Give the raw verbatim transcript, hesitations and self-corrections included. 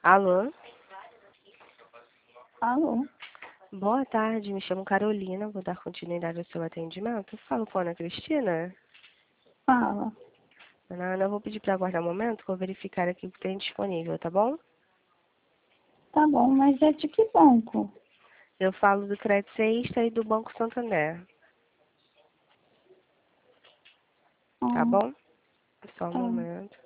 Alô? Alô? Boa tarde, me chamo Carolina, vou dar continuidade ao seu atendimento. Falo com a Ana Cristina. Fala. Ana, Ana, eu vou pedir para aguardar um momento que eu vou verificar aqui o que tem disponível, tá bom? Tá bom, mas é de que banco? Eu falo do Crédito Sexta e do Banco Santander, tá Ah, bom? Só um tá. momento.